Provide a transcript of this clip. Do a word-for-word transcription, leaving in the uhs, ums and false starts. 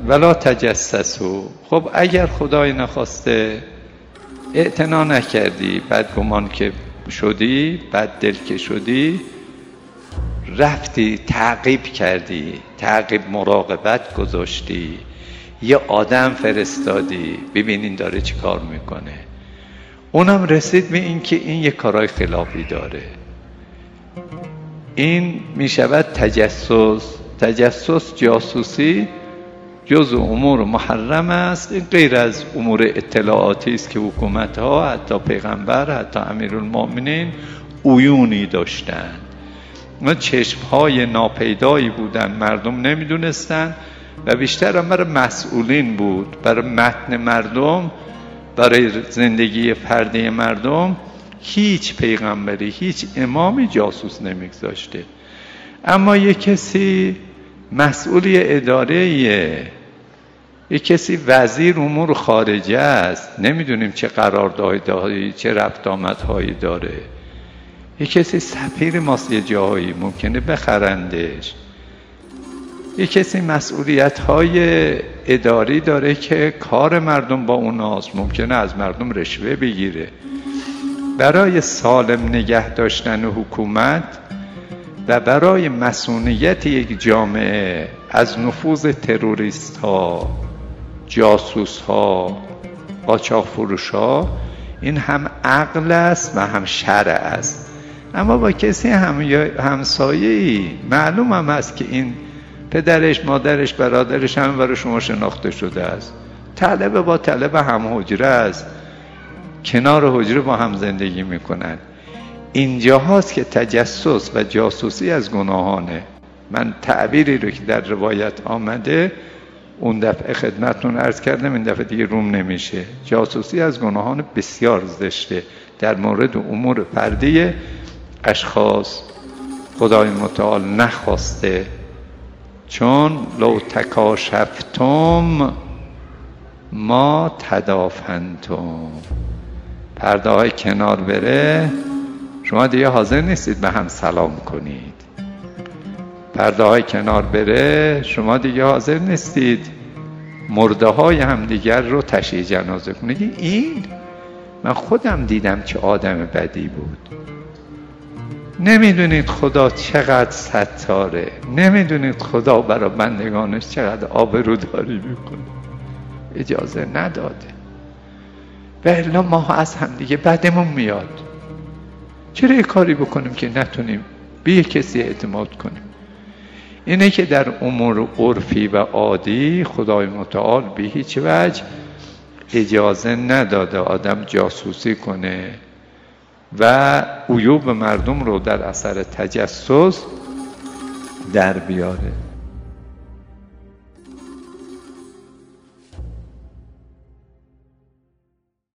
ولا تجسسوا. خب اگر خدای نخواسته اعتنا نکردی، بدگمان که شدی، بد دل که شدی، رفتی تعقیب کردی، تعقیب مراقبت گذاشتی، یه آدم فرستادی ببینین داره چی کار میکنه، اونم رسید به این که این یه کارهای خلافی داره، این میشود تجسس. تجسس، جاسوسی، جزء امور محرم است. این غیر از امور اطلاعاتی است که حکومت ها، حتی پیغمبر، حتی امیرالمؤمنین عیونی داشتند و چشم های ناپیدایی بودن، مردم نمیدونستن و بیشتر هم برای مسئولین بود، برای متن مردم، برای زندگی فردی مردم. هیچ پیغمبری، هیچ امامی جاسوس نمیگذاشته. اما یک کسی مسئولی اداره‌ایه، یک کسی وزیر امور خارجه است، نمیدونیم چه قراردادهایی، چه رفت آمدهایی داره، یک کسی سفیر ماست، یه جاهایی ممکنه بخرندش، یک کسی مسئولیت‌های اداری داره که کار مردم با اوناست، ممکنه از مردم رشوه بگیره. برای سالم نگه داشتن حکومت و برای مصونیت یک جامعه از نفوذ تروریست ها، جاسوس ها، قاچاق فروش ها، این هم عقل است و هم شرع است. اما با کسی هم همسایه‌ای معلوم هم است که این پدرش، مادرش، برادرش هم برای شما شناخته شده است، طلبه با طلبه هم حجره است، کنار حجره با هم زندگی میکنن. اینجا هاست که تجسس و جاسوسی از گناهانه. من تعبیری رو که در روایت آمده اون دفعه خدمتتون عرض کردم، این دفعه دیگه روم نمیشه. جاسوسی از گناهان بسیار زشته در مورد امور فردی اشخاص. خدای متعال نخواسته، چون لو تکاشفتم ما تدافنتم، پرده های کنار بره شما دیگه حاضر نیستید به هم سلام کنید، پرده های کنار بره شما دیگه حاضر نیستید مرده های هم دیگر رو تشییع جنازه کنید. این من خودم دیدم چه آدم بدی بود. نمیدونید خدا چقدر ستاره، نمیدونید خدا برای بندگانش چقدر آبروداری میکنه، اجازه نداده. و الا ما از هم دیگه بدمون میاد. چرا یک کاری بکنیم که نتونیم به یک کسی اعتماد کنیم؟ اینه که در امور عرفی و عادی خدای متعال به هیچ وجه اجازه نداده آدم جاسوسی کنه و عیوب مردم رو در اثر تجسس در بیاره.